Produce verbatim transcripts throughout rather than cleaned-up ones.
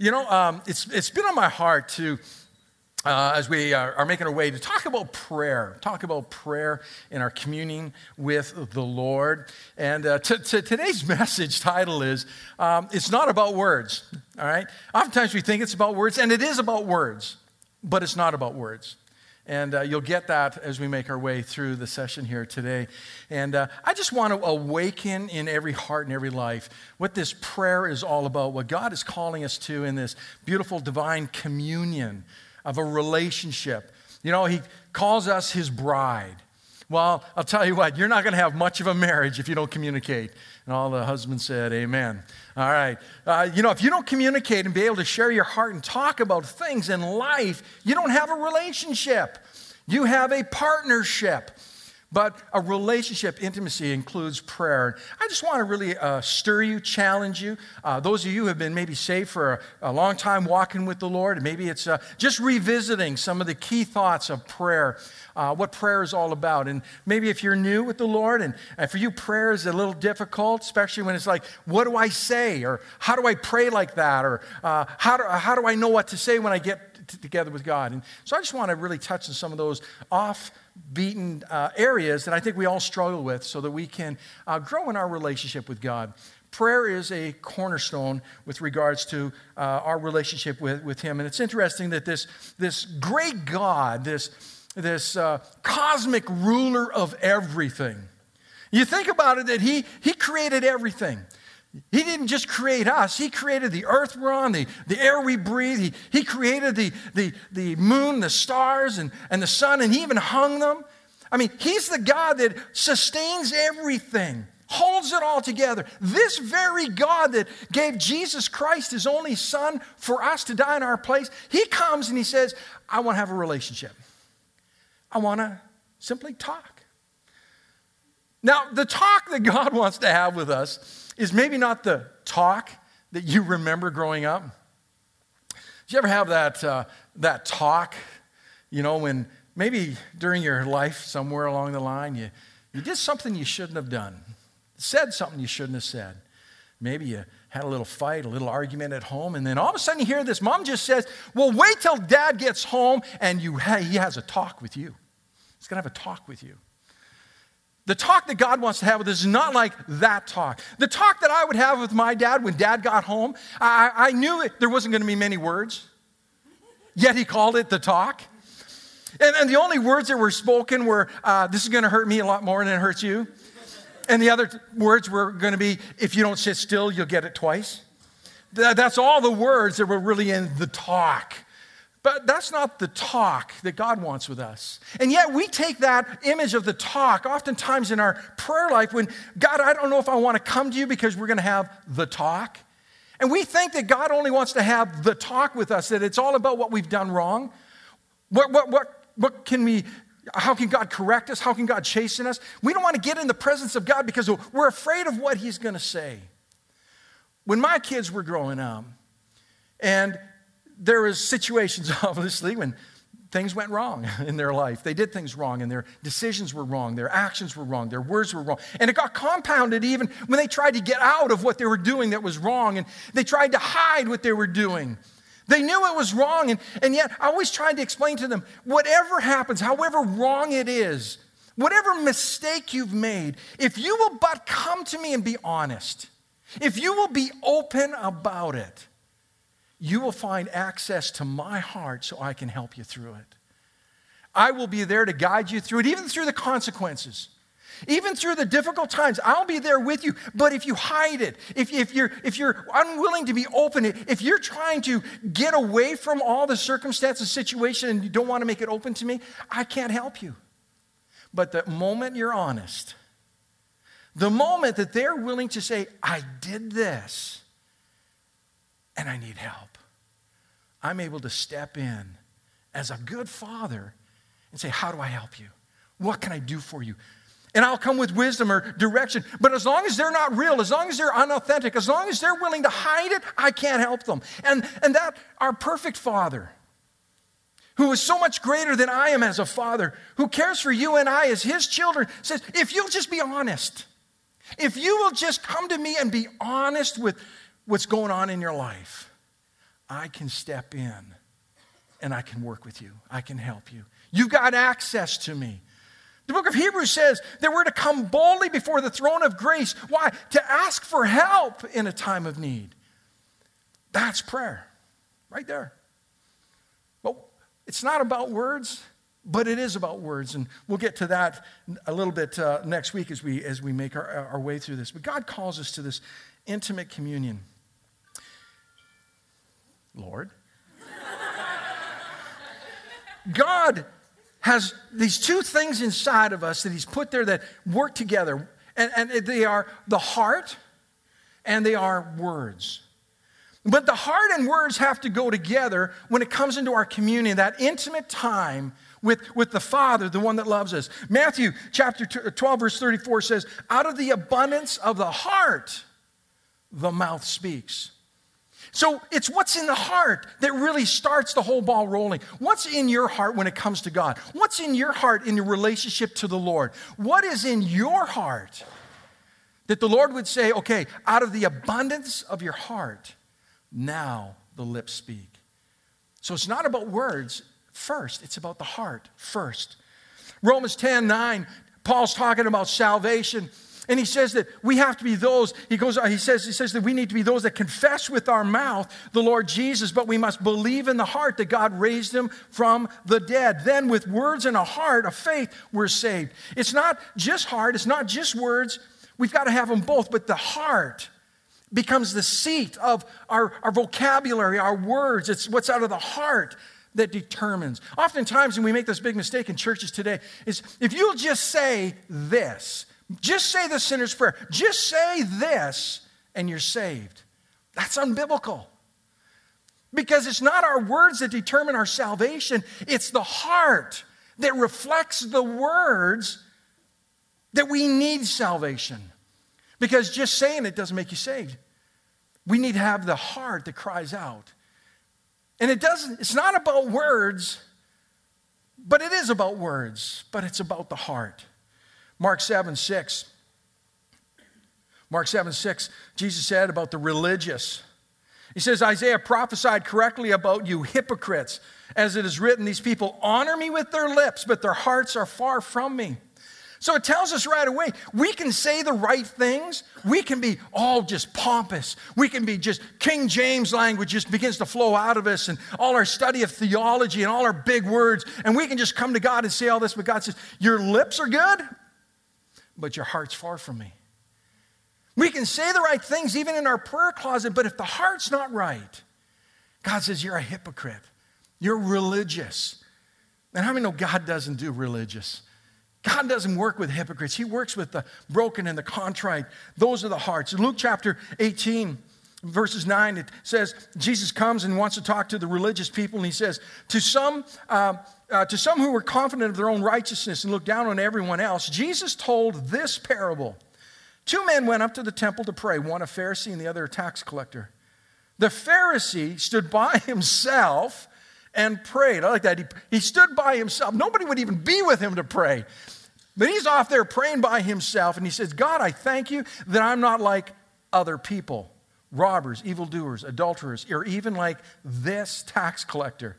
You know, um, it's it's been on my heart to, uh, as we are, are making our way, to talk about prayer, talk about prayer in our communing with the Lord. And uh, t- t- today's message title is, um, it's not about words, all right? Oftentimes we think it's about words, and it is about words, but it's not about words. And uh, you'll get that as we make our way through the session here today. And uh, I just want to awaken in every heart and every life what this prayer is all about, what God is calling us to in this beautiful divine communion of a relationship. You know, He calls us His bride. Well, I'll tell you what, you're not going to have much of a marriage if you don't communicate. And all the husbands said, amen. All right. Uh, you know, if you don't communicate and be able to share your heart and talk about things in life, you don't have a relationship. You have a partnership. But a relationship, intimacy, includes prayer. I just want to really uh, stir you, challenge you. Uh, those of you who have been maybe saved for a, a long time walking with the Lord, and maybe it's uh, just revisiting some of the key thoughts of prayer, uh, what prayer is all about. And maybe if you're new with the Lord, and, and for you prayer is a little difficult, especially when it's like, what do I say? Or how do I pray like that? Or uh, how, do, how do I know what to say when I get t- together with God? And so I just want to really touch on some of those off beaten uh, areas that I think we all struggle with so that we can uh, grow in our relationship with God. Prayer is a cornerstone with regards to uh, our relationship with, with Him. And it's interesting that this, this great God, this, this uh, cosmic ruler of everything, you think about it, that he, he created everything. He didn't just create us. He created the earth we're on, the, the air we breathe. He, he created the, the, the moon, the stars, and, and the sun, and He even hung them. I mean, He's the God that sustains everything, holds it all together. This very God that gave Jesus Christ, His only Son, for us to die in our place, He comes and He says, I want to have a relationship. I want to simply talk. Now, the talk that God wants to have with us is maybe not the talk that you remember growing up. Did you ever have that, uh, that talk, you know, when maybe during your life somewhere along the line you, you did something you shouldn't have done, said something you shouldn't have said. Maybe you had a little fight, a little argument at home, and then all of a sudden you hear this, Mom just says, well, wait till Dad gets home and you ha- he has a talk with you. He's going to have a talk with you. The talk that God wants to have with us is not like that talk. The talk that I would have with my dad when Dad got home, I, I knew it, there wasn't going to be many words, yet He called it the talk. And, and the only words that were spoken were, uh, this is going to hurt me a lot more than it hurts you. And the other t- words were going to be, if you don't sit still, you'll get it twice. Th- that's all the words that were really in the talk. But that's not the talk that God wants with us. And yet we take that image of the talk oftentimes in our prayer life when, God, I don't know if I want to come to you because we're going to have the talk. And we think that God only wants to have the talk with us, that it's all about what we've done wrong. What, what, what, what can we, how can God correct us? How can God chasten us? We don't want to get in the presence of God because we're afraid of what He's going to say. When my kids were growing up, and there was situations, obviously, when things went wrong in their life. They did things wrong, and their decisions were wrong, their actions were wrong, their words were wrong. And it got compounded even when they tried to get out of what they were doing that was wrong, and they tried to hide what they were doing. They knew it was wrong, and, and yet I always tried to explain to them, whatever happens, however wrong it is, whatever mistake you've made, if you will but come to me and be honest, if you will be open about it, you will find access to my heart so I can help you through it. I will be there to guide you through it, even through the consequences, even through the difficult times. I'll be there with you. But if you hide it, if, if, you're, if you're unwilling to be open, if you're trying to get away from all the circumstances, situation, and you don't want to make it open to me, I can't help you. But the moment you're honest, the moment that they're willing to say, I did this, and I need help, I'm able to step in as a good father and say, how do I help you? What can I do for you? And I'll come with wisdom or direction. But as long as they're not real, as long as they're unauthentic, as long as they're willing to hide it, I can't help them. And, and that our perfect Father, who is so much greater than I am as a father, who cares for you and I as His children, says, if you'll just be honest, if you will just come to me and be honest with what's going on in your life, I can step in and I can work with you. I can help you. You've got access to me. The book of Hebrews says that we're to come boldly before the throne of grace. Why? To ask for help in a time of need. That's prayer, right there. But it's not about words, but it is about words. And we'll get to that a little bit uh, next week as we, as we make our, our way through this. But God calls us to this intimate communion. Lord. God has these two things inside of us that he's put there that work together. And, and they are the heart and they are words. But the heart and words have to go together when it comes into our communion, that intimate time with, with the Father, the one that loves us. Matthew chapter twelve, verse thirty-four says, out of the abundance of the heart, the mouth speaks. So it's what's in the heart that really starts the whole ball rolling. What's in your heart when it comes to God? What's in your heart in your relationship to the Lord? What is in your heart that the Lord would say, okay, out of the abundance of your heart, now the lips speak. So it's not about words first. It's about the heart first. Romans ten nine, Paul's talking about salvation. And he says that we have to be those, he goes, he says, he says that we need to be those that confess with our mouth the Lord Jesus, but we must believe in the heart that God raised him from the dead. Then with words and a heart of faith, we're saved. It's not just heart, it's not just words. We've got to have them both, but the heart becomes the seat of our, our vocabulary, our words. It's what's out of the heart that determines. Oftentimes, when we make this big mistake in churches today, is if you'll just say this, just say the sinner's prayer, just say this, and you're saved. That's unbiblical. Because it's not our words that determine our salvation, it's the heart that reflects the words that we need salvation. Because just saying it doesn't make you saved. We need to have the heart that cries out. And it doesn't, it's not about words, but it is about words, but it's about the heart. Mark seven six. Mark seven six, Jesus said about the religious. He says, Isaiah prophesied correctly about you hypocrites. As it is written, these people honor me with their lips, but their hearts are far from me. So it tells us right away, we can say the right things. We can be all just pompous. We can be just King James language just begins to flow out of us and all our study of theology and all our big words. And we can just come to God and say all this, but God says, your lips are good, but your heart's far from me. We can say the right things even in our prayer closet, but if the heart's not right, God says, you're a hypocrite. You're religious. And how many know God doesn't do religious? God doesn't work with hypocrites. He works with the broken and the contrite. Those are the hearts. In Luke chapter eighteen, verses nine, it says, Jesus comes and wants to talk to the religious people, and he says, to some, uh, uh, to some who were confident of their own righteousness and looked down on everyone else, Jesus told this parable. Two men went up to the temple to pray, one a Pharisee and the other a tax collector. The Pharisee stood by himself and prayed. I like that. He, he stood by himself. Nobody would even be with him to pray. But he's off there praying by himself, and he says, God, I thank you that I'm not like other people, robbers, evildoers, adulterers, or even like this tax collector.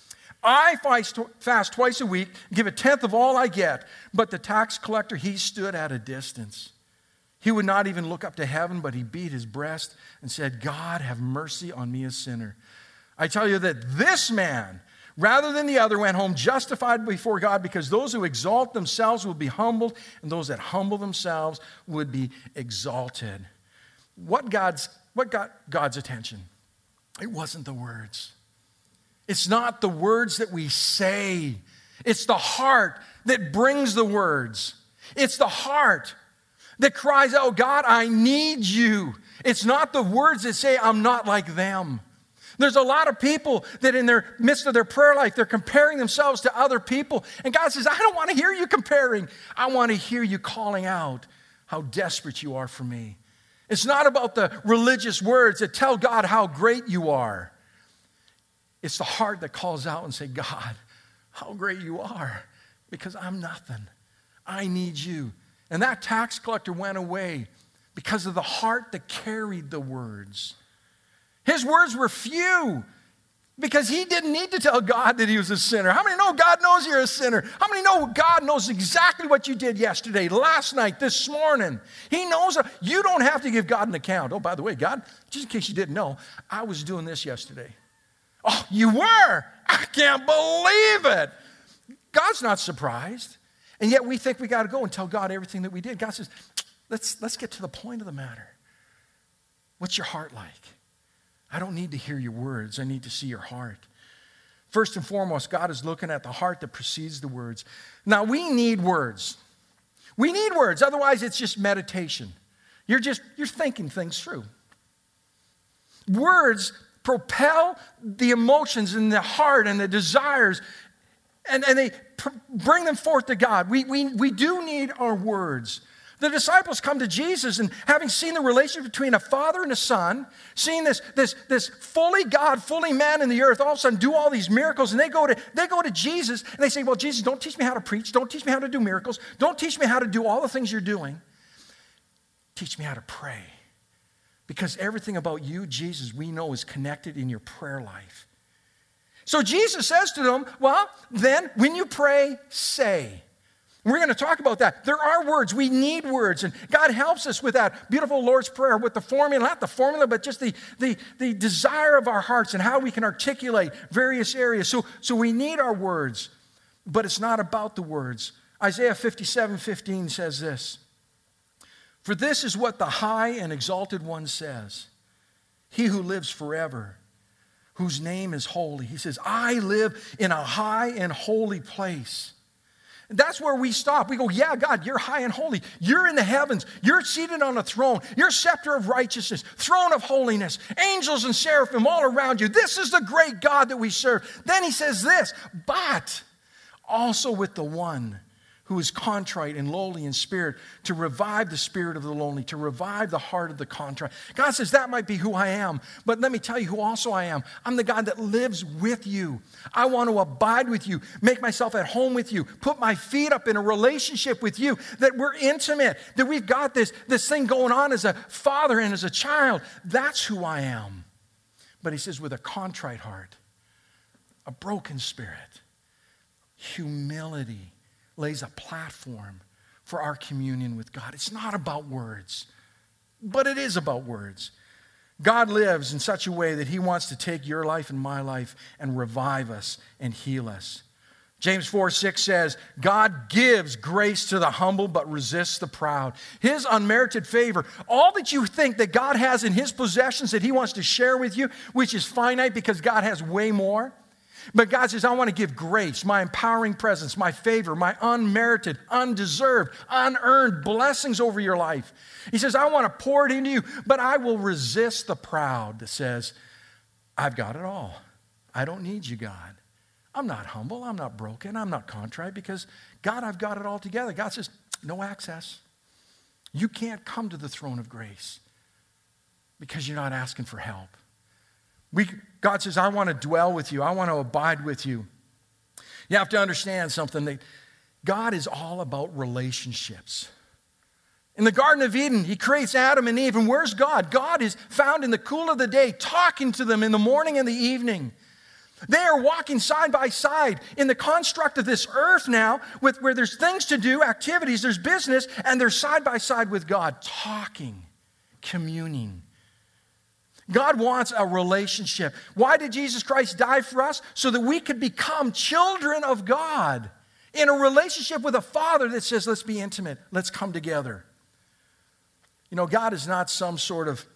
I fast twice a week, give a tenth of all I get. But the tax collector, he stood at a distance. He would not even look up to heaven, but he beat his breast and said, God, have mercy on me, a sinner. I tell you that this man, rather than the other, went home justified before God, because those who exalt themselves will be humbled, and those that humble themselves would be exalted. What God's, what got God's attention? It wasn't the words. It's not the words that we say. It's the heart that brings the words. It's the heart that cries out, God, I need you. It's not the words that say, I'm not like them. There's a lot of people that in their midst of their prayer life, they're comparing themselves to other people. And God says, I don't want to hear you comparing. I want to hear you calling out how desperate you are for me. It's not about the religious words that tell God how great you are. It's the heart that calls out and say, God, how great you are, because I'm nothing. I need you. And that tax collector went away because of the heart that carried the words. His words were few. Because he didn't need to tell God that he was a sinner. How many know God knows you're a sinner? How many know God knows exactly what you did yesterday, last night, this morning? He knows. You don't have to give God an account. Oh, by the way, God, just in case you didn't know, I was doing this yesterday. Oh, you were? I can't believe it. God's not surprised. And yet we think we got to go and tell God everything that we did. God says, let's, let's get to the point of the matter. What's your heart like? I don't need to hear your words. I need to see your heart. First and foremost, God is looking at the heart that precedes the words. Now, we need words. We need words. Otherwise, it's just meditation. You're just, you're thinking things through. Words propel the emotions in the heart and the desires, and, and they pr- bring them forth to God. We, we, we do need our words. The disciples come to Jesus, and having seen the relationship between a father and a son, seeing this, this, this fully God, fully man in the earth, all of a sudden do all these miracles, and they go to they go to Jesus, and they say, well, Jesus, don't teach me how to preach. Don't teach me how to do miracles. Don't teach me how to do all the things you're doing. Teach me how to pray. Because everything about you, Jesus, we know is connected in your prayer life. So Jesus says to them, well, then when you pray, say. We're going to talk about that. There are words. We need words. And God helps us with that beautiful Lord's Prayer, with the formula, not the formula, but just the, the, the desire of our hearts and how we can articulate various areas. So, so we need our words, but it's not about the words. Isaiah fifty-seven fifteen says this, for this is what the high and exalted one says, he who lives forever, whose name is holy. He says, I live in a high and holy place. That's where we stop. We go, yeah, God, you're high and holy. You're in the heavens. You're seated on a throne. You're scepter of righteousness, throne of holiness, angels and seraphim all around you. This is the great God that we serve. Then he says this, but also with the one who is contrite and lowly in spirit, to revive the spirit of the lonely, to revive the heart of the contrite. God says, that might be who I am, but let me tell you who also I am. I'm the God that lives with you. I want to abide with you, make myself at home with you, put my feet up in a relationship with you, that we're intimate, that we've got this, this thing going on as a father and as a child. That's who I am. But he says, with a contrite heart, a broken spirit, humility, lays a platform for our communion with God. It's not about words, but it is about words. God lives in such a way that he wants to take your life and my life and revive us and heal us. James four six says, God gives grace to the humble but resists the proud. His unmerited favor, all that you think that God has in his possessions that he wants to share with you, which is finite because God has way more. But God says, I want to give grace, my empowering presence, my favor, my unmerited, undeserved, unearned blessings over your life. He says, I want to pour it into you, but I will resist the proud that says, I've got it all. I don't need you, God. I'm not humble. I'm not broken. I'm not contrite because, God, I've got it all together. God says, no access. You can't come to the throne of grace because you're not asking for help. We, God says, I want to dwell with you. I want to abide with you. You have to understand something, that God is all about relationships. In the Garden of Eden, he creates Adam and Eve, and where's God? God is found in the cool of the day, talking to them in the morning and the evening. They are walking side by side in the construct of this earth now, with, where there's things to do, activities, there's business, and they're side by side with God, talking, communing. God wants a relationship. Why did Jesus Christ die for us? So that we could become children of God in a relationship with a Father that says, let's be intimate, let's come together. You know, God is not some sort of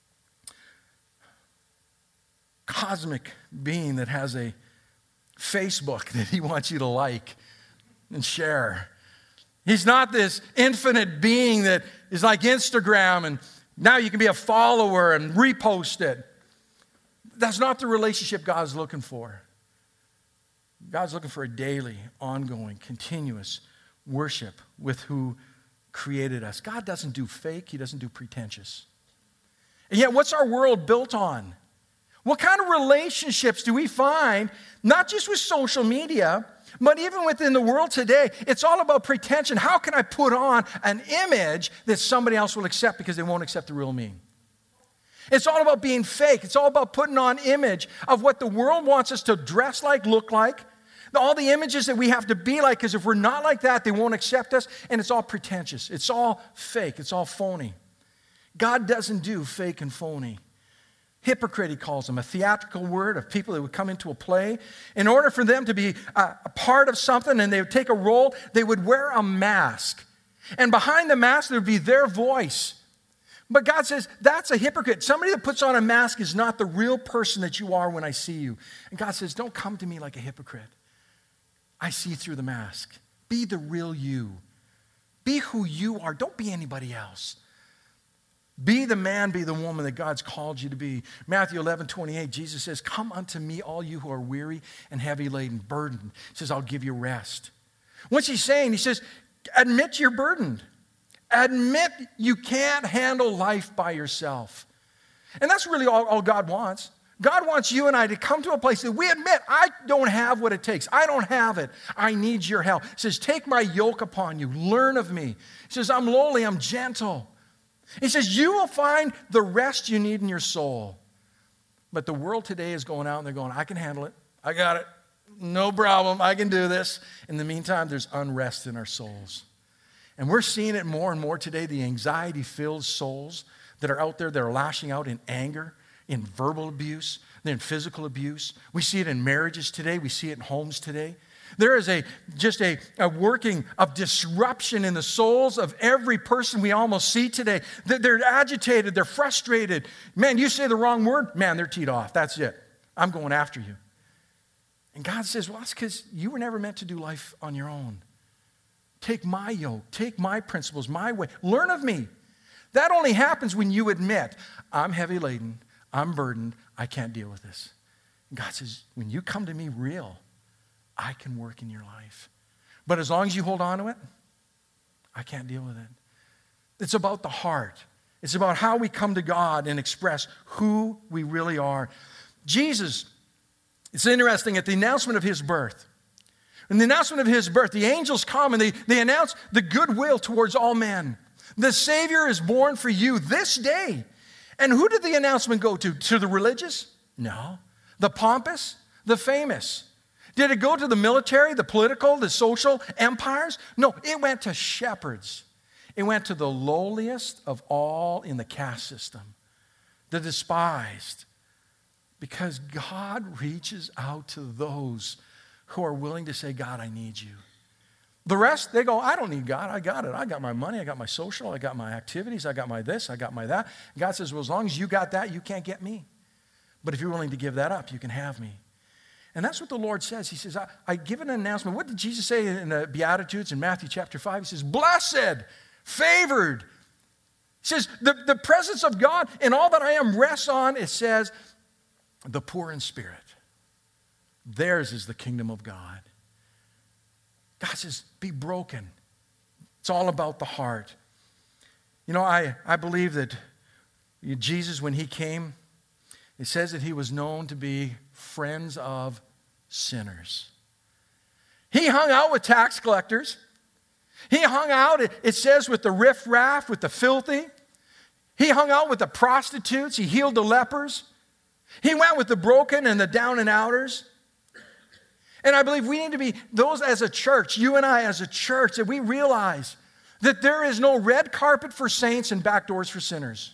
cosmic being that has a Facebook that he wants you to like and share. He's not this infinite being that is like Instagram and now you can be a follower and repost it. That's not the relationship God's looking for. God's looking for a daily, ongoing, continuous worship with who created us. God doesn't do fake. He doesn't do pretentious. And yet, what's our world built on? What kind of relationships do we find, not just with social media, but even within the world today? It's all about pretension. How can I put on an image that somebody else will accept because they won't accept the real me? It's all about being fake. It's all about putting on image of what the world wants us to dress like, look like, all the images that we have to be like, because if we're not like that, they won't accept us, and it's all pretentious. It's all fake. It's all phony. God doesn't do fake and phony. Hypocrite, he calls them, a theatrical word of people that would come into a play. In order for them to be a, a part of something and they would take a role, they would wear a mask. And behind the mask, there would be their voice. But God says, that's a hypocrite. Somebody that puts on a mask is not the real person that you are when I see you. And God says, don't come to me like a hypocrite. I see through the mask. Be the real you. Be who you are. Don't be anybody else. Be the man, be the woman that God's called you to be. Matthew eleven twenty-eight, Jesus says, come unto me, all you who are weary and heavy laden, burdened. He says, I'll give you rest. What's he saying? He says, admit you're burdened. Admit you can't handle life by yourself. And that's really all, all God wants. God wants you and I to come to a place that we admit, I don't have what it takes. I don't have it. I need your help. He says, take my yoke upon you. Learn of me. He says, I'm lowly, I'm gentle. He says, you will find the rest you need in your soul. But the world today is going out and they're going, I can handle it. I got it. No problem. I can do this. In the meantime, there's unrest in our souls. And we're seeing it more and more today, the anxiety-filled souls that are out there that are lashing out in anger, in verbal abuse, in physical abuse. We see it in marriages today. We see it in homes today. There is a just a, a working of disruption in the souls of every person we almost see today. They're agitated. They're frustrated. Man, you say the wrong word, man, they're teed off. That's it. I'm going after you. And God says, well, that's because you were never meant to do life on your own. Take my yoke. Take my principles, my way. Learn of me. That only happens when you admit, I'm heavy laden. I'm burdened. I can't deal with this. And God says, when you come to me real, I can work in your life. But as long as you hold on to it, I can't deal with it. It's about the heart. It's about how we come to God and express who we really are. Jesus, it's interesting, at the announcement of his birth, in the announcement of his birth, the angels come and they, they announce the goodwill towards all men. The Savior is born for you this day. And who did the announcement go to? To the religious? No. The pompous? The famous? Did it go to the military, the political, the social empires? No, it went to shepherds. It went to the lowliest of all in the caste system, the despised. Because God reaches out to those who are willing to say, God, I need you. The rest, they go, I don't need God. I got it. I got my money. I got my social. I got my activities. I got my this. I got my that. God says, well, as long as you got that, you can't get me. But if you're willing to give that up, you can have me. And that's what the Lord says. He says, I, I give an announcement. What did Jesus say in the Beatitudes in Matthew chapter five? He says, blessed, favored. He says, the, the presence of God and all that I am rests on, it says, the poor in spirit. Theirs is the kingdom of God. God says, be broken. It's all about the heart. You know, I, I believe that Jesus, when he came, it says that he was known to be friends of sinners. He hung out with tax collectors. He hung out, it says, with the riffraff, with the filthy. He hung out with the prostitutes. He healed the lepers. He went with the broken and the down and outers. And I believe we need to be those as a church, you and I as a church, that we realize that there is no red carpet for saints and back doors for sinners.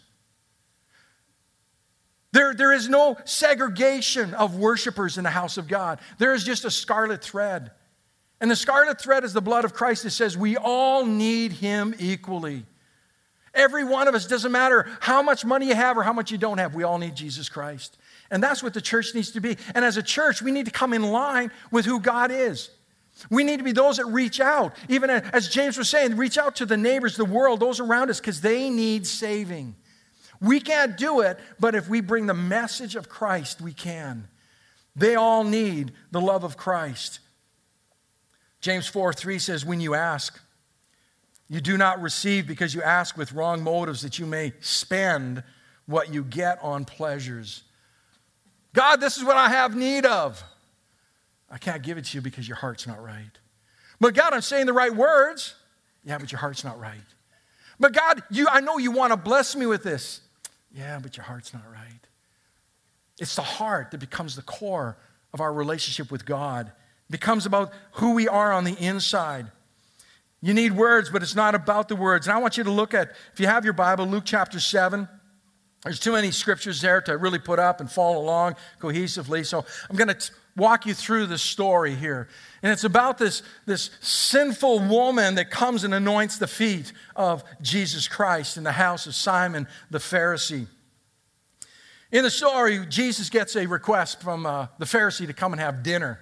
There, there is no segregation of worshipers in the house of God. There is just a scarlet thread. And the scarlet thread is the blood of Christ that says we all need him equally. Every one of us, doesn't matter how much money you have or how much you don't have, we all need Jesus Christ. And that's what the church needs to be. And as a church, we need to come in line with who God is. We need to be those that reach out. Even as James was saying, reach out to the neighbors, the world, those around us, because they need saving. We can't do it, but if we bring the message of Christ, we can. They all need the love of Christ. James four three says, when you ask, you do not receive because you ask with wrong motives that you may spend what you get on pleasures. God, this is what I have need of. I can't give it to you because your heart's not right. But God, I'm saying the right words. Yeah, but your heart's not right. But God, you, I know you want to bless me with this. Yeah, but your heart's not right. It's the heart that becomes the core of our relationship with God. It becomes about who we are on the inside. You need words, but it's not about the words. And I want you to look at, if you have your Bible, Luke chapter seven. There's too many scriptures there to really put up and follow along cohesively. So I'm going to walk you through the story here. And it's about this, this sinful woman that comes and anoints the feet of Jesus Christ in the house of Simon the Pharisee. In the story, Jesus gets a request from uh, the Pharisee to come and have dinner.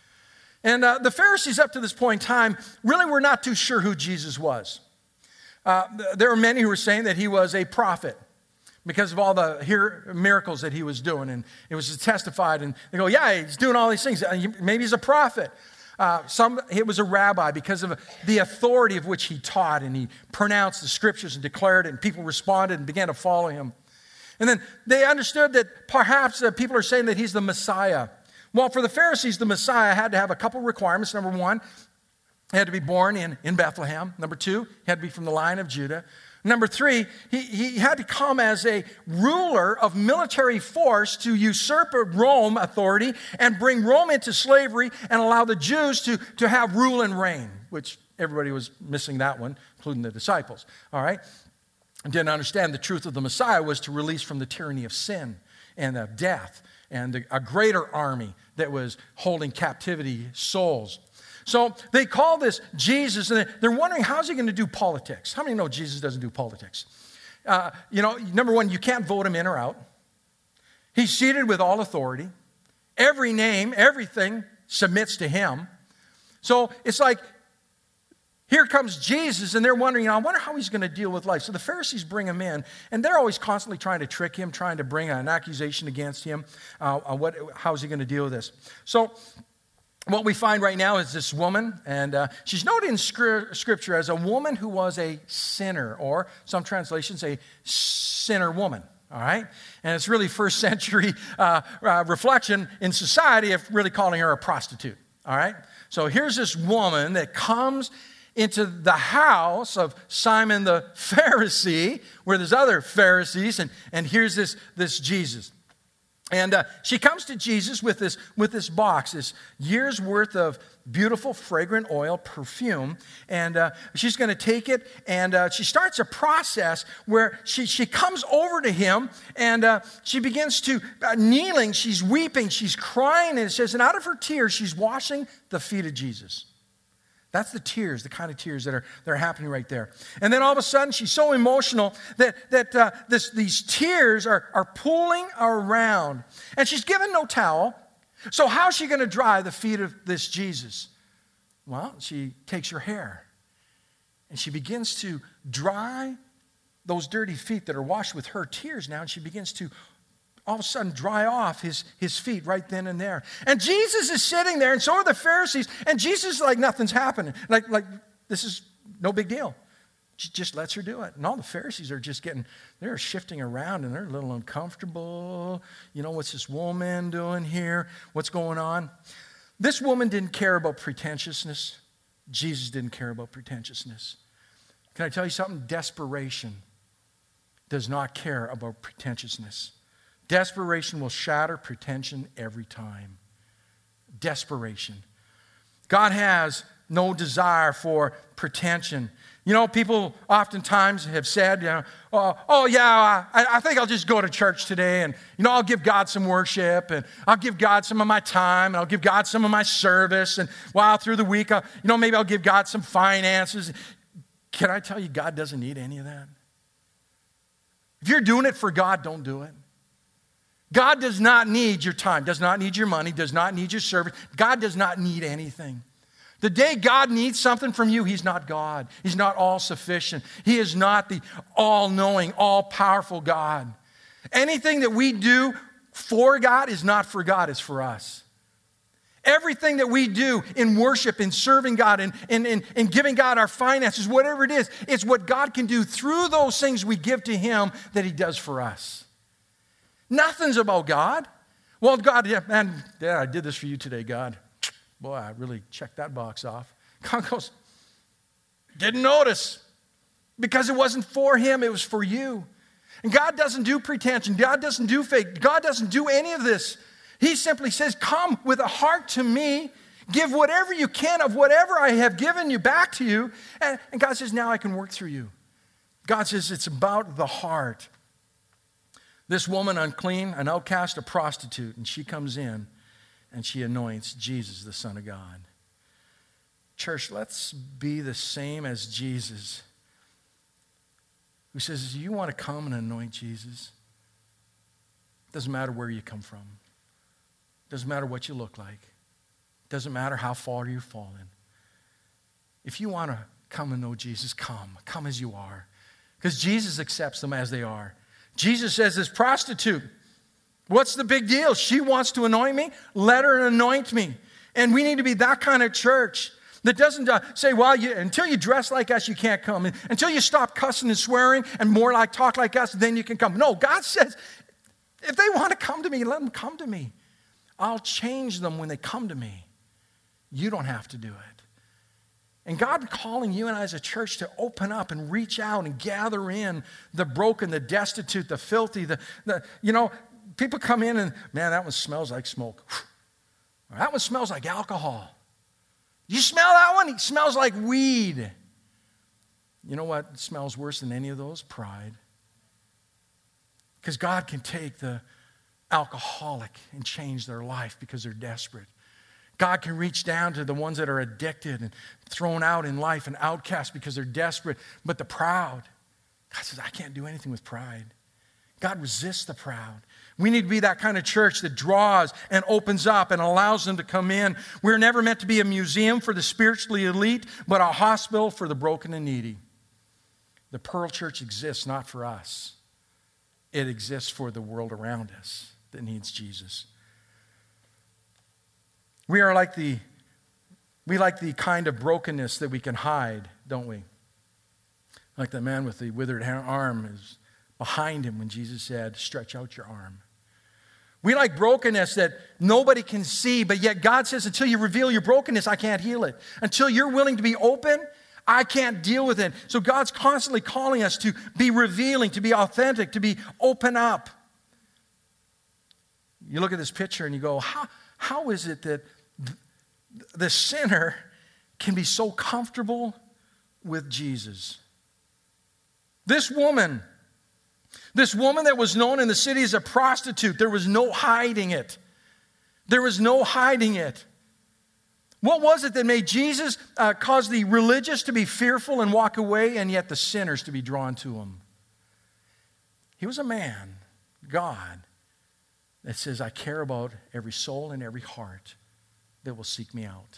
And uh, the Pharisees, up to this point in time, really were not too sure who Jesus was. Uh, there were many who were saying that he was a prophet because of all the here, miracles that he was doing. And it was testified, and they go, yeah, he's doing all these things. Maybe he's a prophet. Uh, some, it was a rabbi because of the authority of which he taught, and he pronounced the scriptures and declared it, and people responded and began to follow him. And then they understood that perhaps uh, people are saying that he's the Messiah. Well, for the Pharisees, the Messiah had to have a couple requirements. Number one, he had to be born in, in Bethlehem. Number two, he had to be from the line of Judah. Number three, he, he had to come as a ruler of military force to usurp Rome authority and bring Rome into slavery and allow the Jews to, to have rule and reign, which everybody was missing that one, including the disciples. All right? Didn't understand the truth of the Messiah was to release from the tyranny of sin and of death and the, a greater army that was holding captivity souls. So they call this Jesus, and they're wondering, how's he going to do politics? How many know Jesus doesn't do politics? Uh, you know, number one, you can't vote him in or out. He's seated with all authority. Every name, everything submits to him. So it's like, here comes Jesus, and they're wondering, you know, I wonder how he's going to deal with life. So the Pharisees bring him in, and they're always constantly trying to trick him, trying to bring an accusation against him. Uh, what, how's he going to deal with this? So what we find right now is this woman, and uh, she's noted in Scripture as a woman who was a sinner, or some translations, a sinner woman. All right? And it's really first century uh, uh, reflection in society of really calling her a prostitute. All right? So here's this woman that comes into the house of Simon the Pharisee, where there's other Pharisees, and, and here's this, this Jesus. And uh, she comes to Jesus with this, with this box, this year's worth of beautiful, fragrant oil, perfume, and uh, she's going to take it, and uh, she starts a process where she, she comes over to him, and uh, she begins to, uh, kneeling, she's weeping, she's crying, and it says, and out of her tears, she's washing the feet of Jesus. That's the tears, the kind of tears that are, that are happening right there. And then all of a sudden, she's so emotional that, that uh, this, these tears are, are pooling around. And she's given no towel. So how's she going to dry the feet of this Jesus? Well, she takes her hair, and she begins to dry those dirty feet that are washed with her tears now, and she begins to all of a sudden dry off his, his feet right then and there. And Jesus is sitting there, and so are the Pharisees, and Jesus is like nothing's happening. Like, like this is no big deal. She just lets her do it. And all the Pharisees are just getting, they're shifting around, and they're a little uncomfortable. You know, what's this woman doing here? What's going on? This woman didn't care about pretentiousness. Jesus didn't care about pretentiousness. Can I tell you something? Desperation does not care about pretentiousness. Desperation will shatter pretension every time. Desperation. God has no desire for pretension. You know, people oftentimes have said, you know, oh, oh yeah, I, I think I'll just go to church today, and, you know, I'll give God some worship, and I'll give God some of my time, and I'll give God some of my service, and while through the week, I'll, you know, maybe I'll give God some finances. Can I tell you, God doesn't need any of that? If you're doing it for God, don't do it. God does not need your time, does not need your money, does not need your service. God does not need anything. The day God needs something from you, he's not God. He's not all-sufficient. He is not the all-knowing, all-powerful God. Anything that we do for God is not for God, it's for us. Everything that we do in worship, in serving God, in, in, in, in giving God our finances, whatever it is, it's what God can do through those things we give to him that he does for us. Nothing's about God. Well, God, yeah, man, yeah, I did this for you today, God. Boy, I really checked that box off. God goes, didn't notice. Because it wasn't for him, it was for you. And God doesn't do pretension. God doesn't do fake. God doesn't do any of this. He simply says, come with a heart to me. Give whatever you can of whatever I have given you back to you. And, and God says, now I can work through you. God says it's about the heart. This woman, unclean, an outcast, a prostitute, and she comes in and she anoints Jesus, the Son of God. Church, let's be the same as Jesus, who says, you want to come and anoint Jesus? Doesn't matter where you come from. Doesn't matter what you look like. Doesn't matter how far you've fallen. If you want to come and know Jesus, come. Come as you are. Because Jesus accepts them as they are. Jesus says, this prostitute, what's the big deal? She wants to anoint me? Let her anoint me. And we need to be that kind of church that doesn't uh, say, well, you, until you dress like us, you can't come. And until you stop cussing and swearing and more like talk like us, then you can come. No, God says, if they want to come to me, let them come to me. I'll change them when they come to me. You don't have to do it. And God calling you and I as a church to open up and reach out and gather in the broken, the destitute, the filthy, the, the you know, people come in and, man, that one smells like smoke. Or that one smells like alcohol. You smell that one? It smells like weed. You know what smells worse than any of those? Pride. Because God can take the alcoholic and change their life because they're desperate. God can reach down to the ones that are addicted and thrown out in life and outcast because they're desperate. But the proud, God says, I can't do anything with pride. God resists the proud. We need to be that kind of church that draws and opens up and allows them to come in. We're never meant to be a museum for the spiritually elite, but a hospital for the broken and needy. The Pearl Church exists not for us. It exists for the world around us that needs Jesus. We are like the, we like the kind of brokenness that we can hide, don't we? Like the man with the withered arm is behind him when Jesus said, stretch out your arm. We like brokenness that nobody can see, but yet God says, until you reveal your brokenness, I can't heal it. Until you're willing to be open, I can't deal with it. So God's constantly calling us to be revealing, to be authentic, to be open up. You look at this picture and you go, how, how is it that the sinner can be so comfortable with Jesus? This woman, this woman that was known in the city as a prostitute, there was no hiding it. There was no hiding it. What was it that made Jesus uh, cause the religious to be fearful and walk away, and yet the sinners to be drawn to him? He was a man, God, that says, I care about every soul and every heart that will seek me out.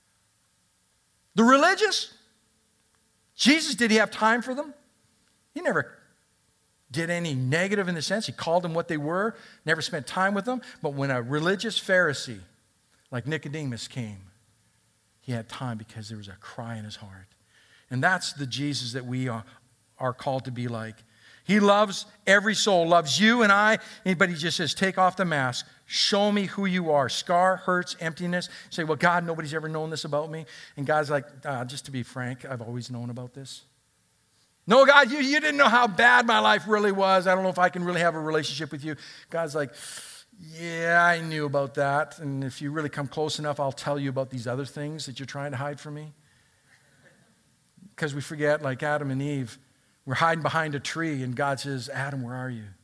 The religious, Jesus, did he have time for them? He never did any negative in the sense. He called them what they were, never spent time with them. But when a religious Pharisee like Nicodemus came, he had time because there was a cry in his heart. And that's the Jesus that we are, are called to be like. He loves every soul, loves you and I, but he just says, take off the mask. Show me who you are. Scar, hurts, emptiness. You say, well, God, nobody's ever known this about me. And God's like, uh, just to be frank, I've always known about this. No, God, you, you didn't know how bad my life really was. I don't know if I can really have a relationship with you. God's like, yeah, I knew about that. And if you really come close enough, I'll tell you about these other things that you're trying to hide from me. Because we forget, like Adam and Eve, we're hiding behind a tree, and God says, Adam, where are you?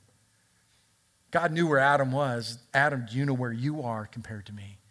God knew where Adam was. Adam, do you know where you are compared to me?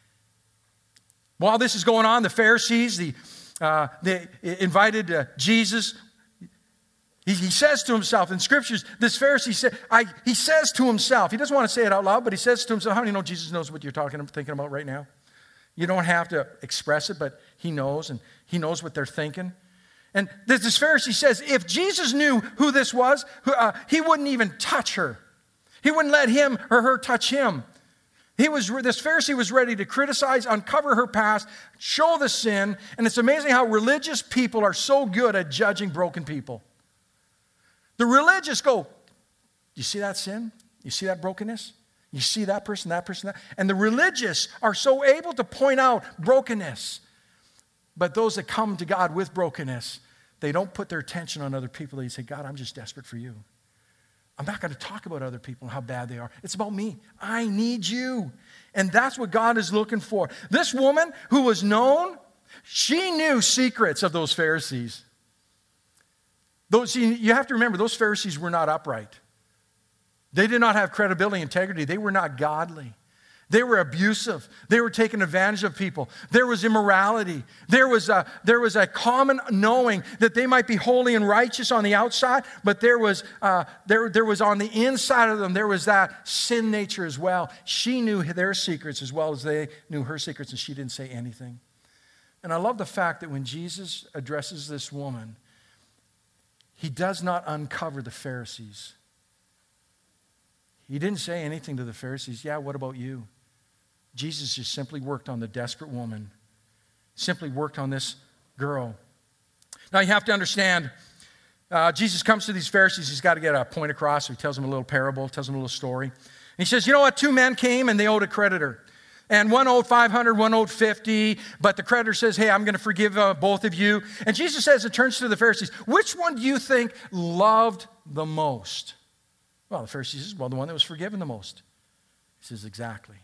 While this is going on, the Pharisees, the, uh, they invited uh, Jesus. He, he says to himself in Scriptures, this Pharisee said, I, he says to himself, he doesn't want to say it out loud, but he says to himself, how many know Jesus knows what you're talking, thinking about right now? You don't have to express it, but he knows, and he knows what they're thinking. And this Pharisee says, if Jesus knew who this was, uh, he wouldn't even touch her. He wouldn't let him or her touch him. He was, this Pharisee was ready to criticize, uncover her past, show the sin. And it's amazing how religious people are so good at judging broken people. The religious go, you see that sin? You see that brokenness? You see that person, that person, that? And the religious are so able to point out brokenness. But those that come to God with brokenness, they don't put their attention on other people. They say, God, I'm just desperate for you. I'm not going to talk about other people and how bad they are. It's about me. I need you. And that's what God is looking for. This woman who was known, she knew secrets of those Pharisees. Those, you have to remember, those Pharisees were not upright. They did not have credibility, integrity. They were not godly. They were abusive. They were taking advantage of people. There was immorality. There was a, there was a common knowing that they might be holy and righteous on the outside, but there was, uh, there, there was on the inside of them, there was that sin nature as well. She knew their secrets as well as they knew her secrets, and she didn't say anything. And I love the fact that when Jesus addresses this woman, he does not uncover the Pharisees. He didn't say anything to the Pharisees. Yeah, what about you? Jesus just simply worked on the desperate woman, simply worked on this girl. Now you have to understand, uh, Jesus comes to these Pharisees. He's got to get a point across. So he tells them a little parable, tells them a little story. And he says, you know what? Two men came and they owed a creditor. And one owed five hundred, one owed fifty. But the creditor says, hey, I'm going to forgive uh, both of you. And Jesus says, it turns to the Pharisees, which one do you think loved the most? Well, the Pharisee says, well, the one that was forgiven the most. He says, exactly.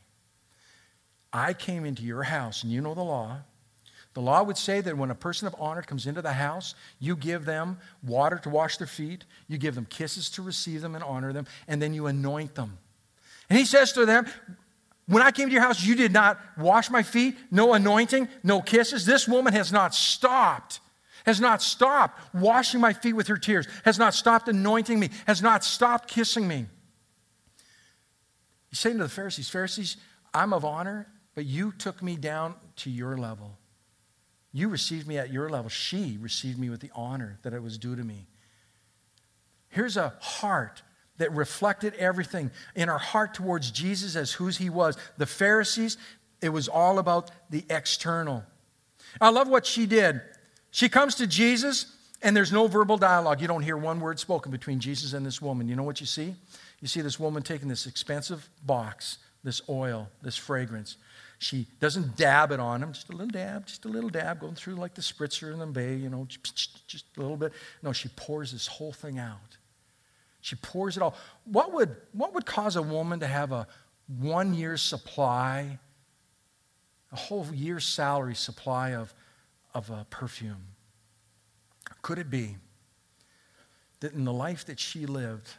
I came into your house, and you know the law. The law would say that when a person of honor comes into the house, you give them water to wash their feet, you give them kisses to receive them and honor them, and then you anoint them. And he says to them, when I came to your house, you did not wash my feet, no anointing, no kisses. This woman has not stopped. Has not stopped washing my feet with her tears, has not stopped anointing me, has not stopped kissing me. He's saying to the Pharisees, Pharisees, I'm of honor, but you took me down to your level. You received me at your level. She received me with the honor that it was due to me. Here's a heart that reflected everything in our heart towards Jesus as who he was. The Pharisees, it was all about the external. I love what she did. She comes to Jesus, and there's no verbal dialogue. You don't hear one word spoken between Jesus and this woman. You know what you see? You see this woman taking this expensive box, this oil, this fragrance. She doesn't dab it on him, just a little dab, just a little dab, going through like the spritzer in the bay, you know, just a little bit. No, she pours this whole thing out. She pours it all. What would, what would cause a woman to have a one year's supply, a whole year's salary supply of of a perfume? Could it be that in the life that she lived,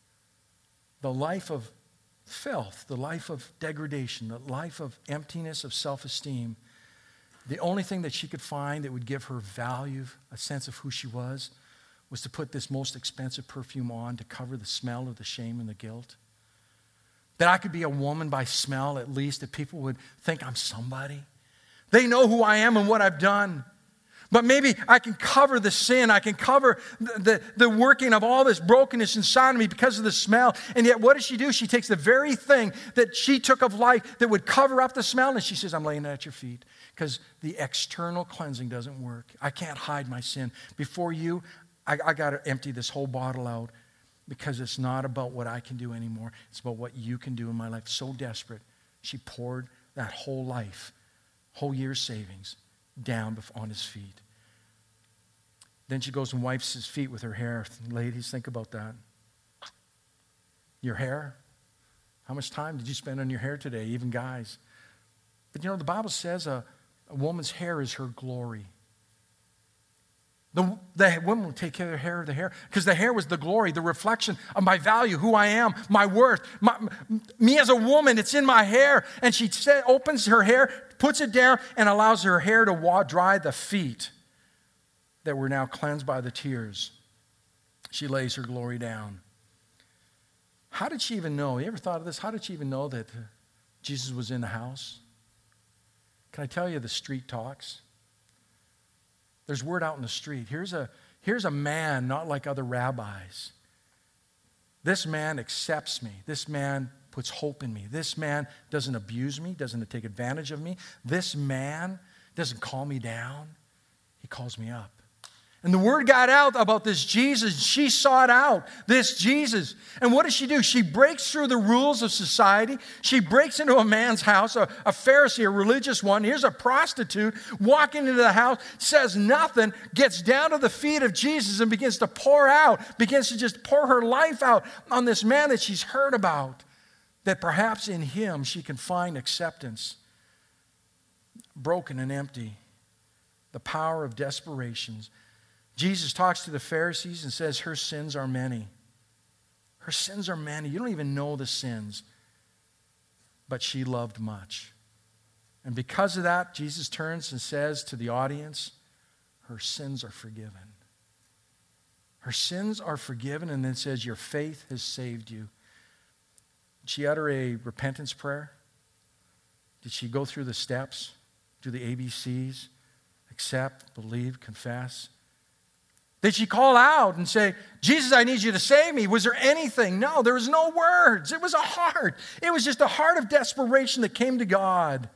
the life of filth, the life of degradation, the life of emptiness, of self-esteem, the only thing that she could find that would give her value, a sense of who she was, was to put this most expensive perfume on to cover the smell of the shame and the guilt? That I could be a woman by smell, at least, that people would think I'm somebody. They know who I am and what I've done. But maybe I can cover the sin. I can cover the, the, the working of all this brokenness inside of me because of the smell. And yet what does she do? She takes the very thing that she took of life that would cover up the smell, and she says, I'm laying it at your feet. Because the external cleansing doesn't work. I can't hide my sin. Before you, I, I got to empty this whole bottle out, because it's not about what I can do anymore. It's about what you can do in my life. So desperate, she poured that whole life, whole year's savings, down on his feet. Then she goes and wipes his feet with her hair. Ladies, think about that. Your hair? How much time did you spend on your hair today? Even guys. But you know, the Bible says a, a woman's hair is her glory. The, the woman will take care of the hair of the hair, because the hair was the glory, the reflection of my value, who I am, my worth. My, me as a woman, it's in my hair. And she said, opens her hair, puts it down, and allows her hair to wa- dry the feet that were now cleansed by the tears. She lays her glory down. How did she even know? You ever thought of this? How did she even know that Jesus was in the house? Can I tell you, the street talks? There's word out in the street. Here's a, here's a man not like other rabbis. This man accepts me. This man puts hope in me. This man doesn't abuse me, doesn't take advantage of me. This man doesn't call me down. He calls me up. And the word got out about this Jesus. She sought out this Jesus. And what does she do? She breaks through the rules of society. She breaks into a man's house, a, a Pharisee, a religious one. Here's a prostitute walking into the house, says nothing, gets down to the feet of Jesus and begins to pour out, begins to just pour her life out on this man that she's heard about, that perhaps in him she can find acceptance. Broken and empty. The power of desperation. Jesus talks to the Pharisees and says her sins are many. Her sins are many. You don't even know the sins. But she loved much. And because of that, Jesus turns and says to the audience, her sins are forgiven. Her sins are forgiven, and then says, your faith has saved you. Did she utter a repentance prayer? Did she go through the steps? Do the A B Cs? Accept, believe, confess? Did she call out and say, Jesus, I need you to save me? Was there anything? No, there was no words. It was a heart. It was just a heart of desperation that came to God.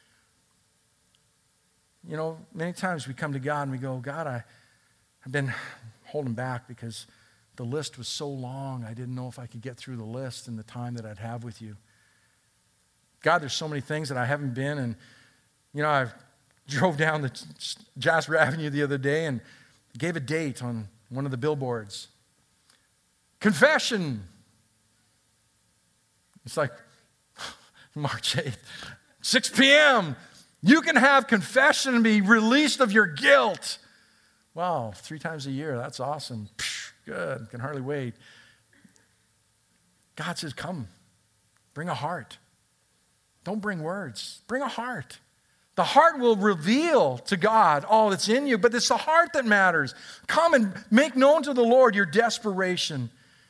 You know, many times we come to God and we go, God, I, I've been holding back because the list was so long. I didn't know if I could get through the list in the time that I'd have with you. God, there's so many things that I haven't been. And, you know, I drove down the Jasper Avenue the other day and gave a date on one of the billboards. Confession. It's like March eighth, six p.m. You can have confession and be released of your guilt. Wow, three times a year. That's awesome. Psh, good. Can hardly wait. God says, come. Bring a heart. Don't bring words. Bring a heart. The heart will reveal to God all that's in you, but it's the heart that matters. Come and make known to the Lord your desperation.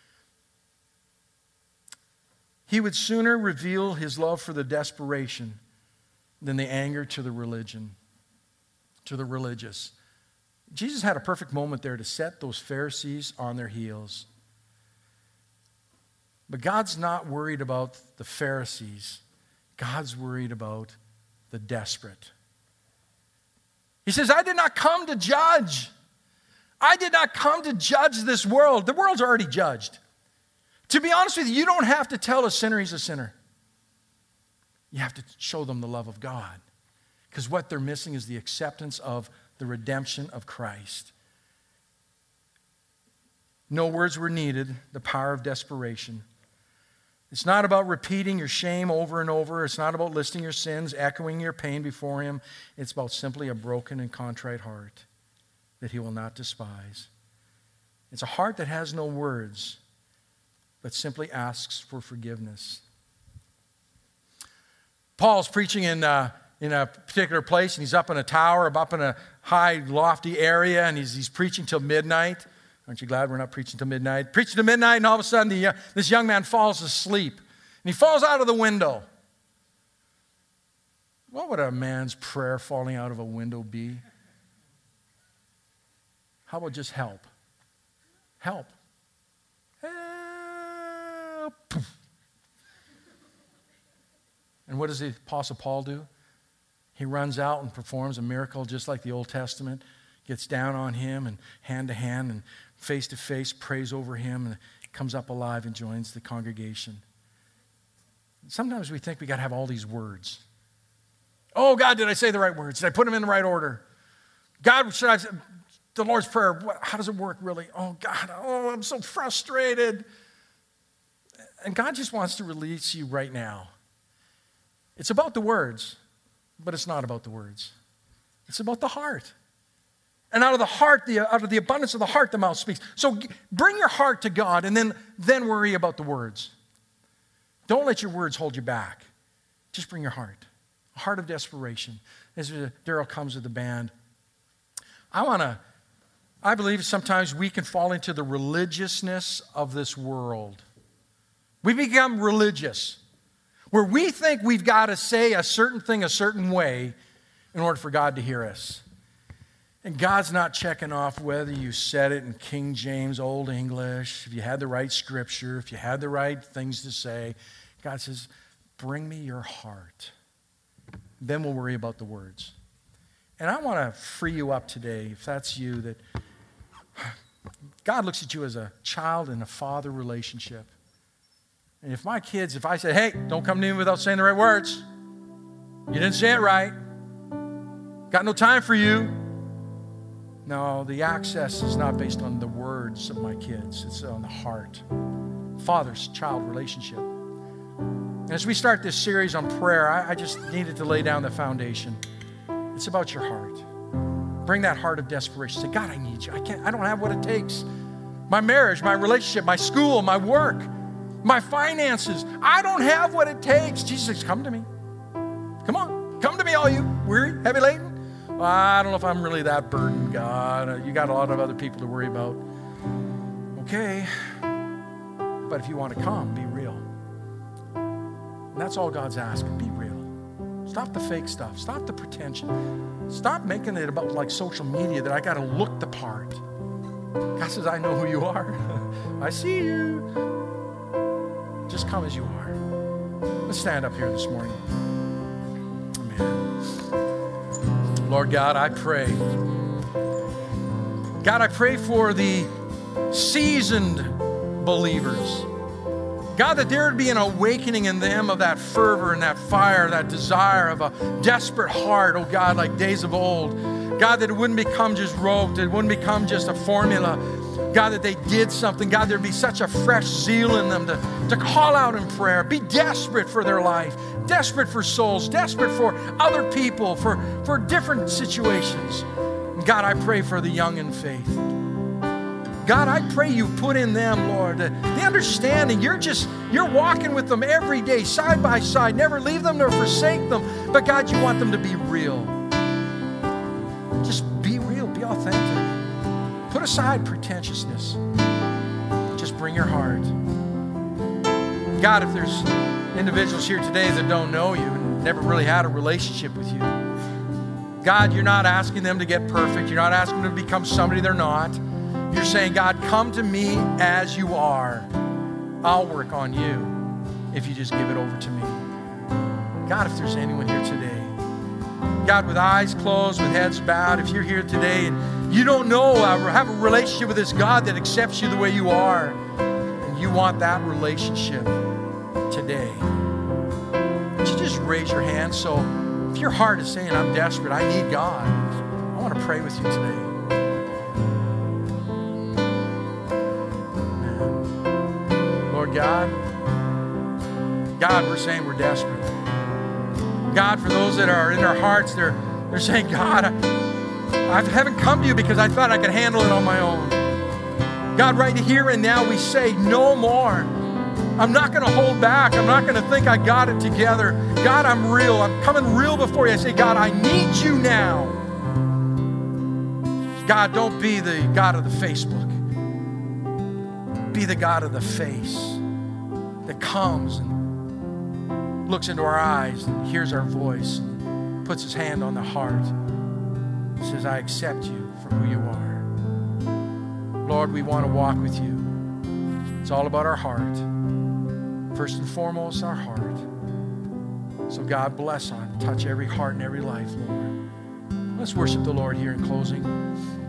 He would sooner reveal his love for the desperation than the anger to the religion, to the religious. Jesus had a perfect moment there to set those Pharisees on their heels. But God's not worried about the Pharisees. God's worried about the desperate. He says, I did not come to judge. I did not come to judge this world. The world's already judged. To be honest with you, you don't have to tell a sinner he's a sinner. You have to show them the love of God. Because what they're missing is the acceptance of the redemption of Christ. No words were needed, the power of desperation. It's not about repeating your shame over and over. It's not about listing your sins, echoing your pain before him. It's about simply a broken and contrite heart that he will not despise. It's a heart that has no words, but simply asks for forgiveness. Paul's preaching in, uh, in a particular place, and he's up in a tower, up in a high, lofty area, and he's, he's preaching till midnight. Aren't you glad we're not preaching till midnight? Preaching till midnight, and all of a sudden the, uh, this young man falls asleep. And he falls out of the window. What would a man's prayer falling out of a window be? How about just help? Help. Help. And what does the Apostle Paul do? He runs out and performs a miracle just like the Old Testament. Gets down on him and hand to hand and face to face, prays over him, and comes up alive and joins the congregation. Sometimes we think we got to have all these words. Oh, God, did I say the right words? Did I put them in the right order? God, should I, the Lord's Prayer, what, how does it work really? Oh, God, oh, I'm so frustrated. And God just wants to release you right now. It's about the words, but it's not about the words. It's about the heart. And out of the heart, the, out of the abundance of the heart, the mouth speaks. So bring your heart to God and then, then worry about the words. Don't let your words hold you back. Just bring your heart. A heart of desperation. As Daryl comes with the band, I want to, I believe sometimes we can fall into the religiousness of this world. We become religious, where we think we've got to say a certain thing a certain way in order for God to hear us. And God's not checking off whether you said it in King James, Old English, if you had the right scripture, if you had the right things to say. God says, bring me your heart. Then we'll worry about the words. And I want to free you up today, if that's you, that God looks at you as a child and a father relationship. And if my kids, if I say, hey, don't come to me without saying the right words. You didn't say it right. Got no time for you. No, the access is not based on the words of my kids. It's on the heart. Father-child relationship. And as we start this series on prayer, I, I just needed to lay down the foundation. It's about your heart. Bring that heart of desperation. Say, God, I need you. I can't, I don't have what it takes. My marriage, my relationship, my school, my work, my finances. I don't have what it takes. Jesus says, come to me. Come on. Come to me, all you weary, heavy laden. Well, I don't know if I'm really that burdened, God. You got a lot of other people to worry about. Okay. But if you want to come, be real. And that's all God's asking. Be real. Stop the fake stuff. Stop the pretension. Stop making it about like social media that I got to look the part. God says, I know who you are. I see you. Just come as you are. Let's stand up here this morning. Amen. Lord God, I pray. God, I pray for the seasoned believers. God, that there would be an awakening in them of that fervor and that fire, that desire of a desperate heart, oh God, like days of old. God, that it wouldn't become just rote, it wouldn't become just a formula. God, that they did something. God, there'd be such a fresh zeal in them to, to call out in prayer, be desperate for their life, desperate for souls, desperate for other people, for, for different situations. God, I pray for the young in faith. God, I pray you put in them, Lord, the understanding. You're just, you're walking with them every day, side by side. Never leave them nor forsake them. But God, you want them to be real. Just be real, be authentic. Put aside pretentiousness. Just bring your heart. God, if there's individuals here today that don't know you and never really had a relationship with you, God, you're not asking them to get perfect. You're not asking them to become somebody they're not. You're saying, God, come to me as you are. I'll work on you if you just give it over to me. God, if there's anyone here today, God, with eyes closed, with heads bowed, if you're here today and you don't know or have a relationship with this God that accepts you the way you are, and you want that relationship today, would you just raise your hand? So if your heart is saying, I'm desperate, I need God, I want to pray with you today. God, God, we're saying we're desperate. God, for those that are in their hearts, they're, they're saying, God, I, I haven't come to you because I thought I could handle it on my own. God, right here and now we say no more. I'm not going to hold back. I'm not going to think I got it together. God, I'm real. I'm coming real before you. I say, God, I need you now. God, don't be the God of the Facebook. Be the God of the face that comes and looks into our eyes and hears our voice, and puts his hand on the heart, says, I accept you for who you are. Lord, we want to walk with you. It's all about our heart. First and foremost, our heart. So God, bless on, touch every heart and every life, Lord. Let's worship the Lord here in closing.